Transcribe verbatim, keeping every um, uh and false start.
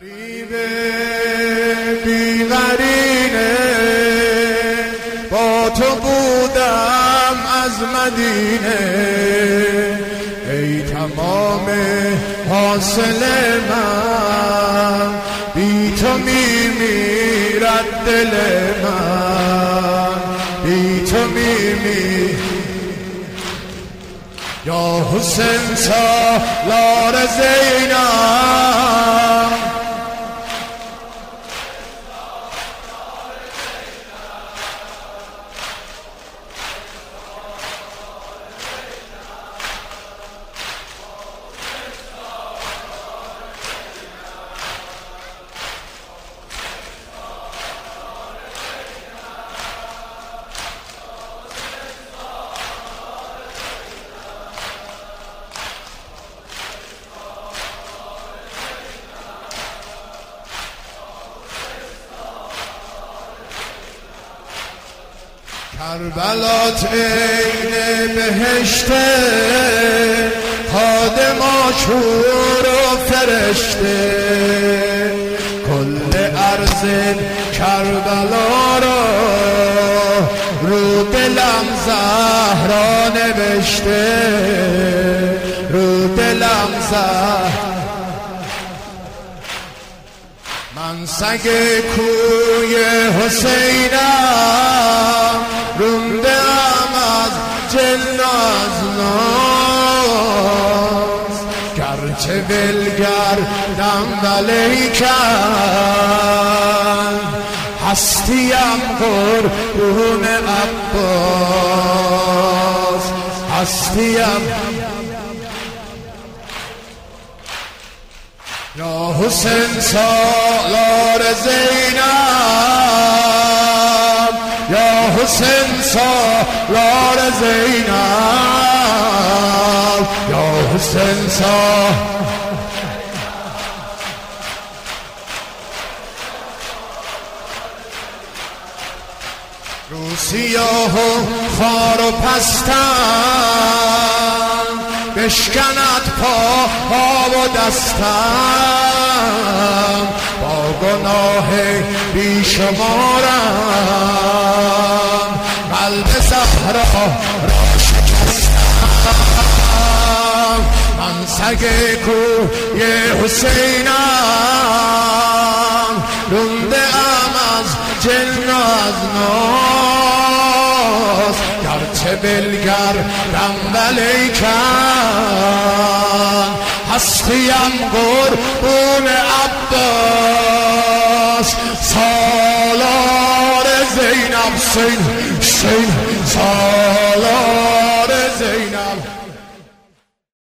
غریب بی‌قرینه با تو بودم از مدینه، ای تمام حاصل من بی تو میمیرد دل من، بی تو میمیرد. یا حسین سالار زینب، کربلات عین بهشته، خادم آشور و فرشته، کل ارض کربلا را رو دلم زهرا نوشته، رو دلم زهرا. من سگ کوی حسینم، رونده‌ام از جن و از ناز، گرچه ولگردم ولیکن هستیم قربون عباس، هستیم. یا حسین سالار زینب، یا حسین سالار زینب، یا حسین سالار. رو سیاه و خار و پستم، بشکند پاها و دستم، با گناه بیشمارم قلب زهرا را شکستم. من سگ کوی حسینم، رونده‌ام از جن و از ناز، گرچه بلگردم ولیکن هستیم قربون عباس. سالار زینب، سین سین سالار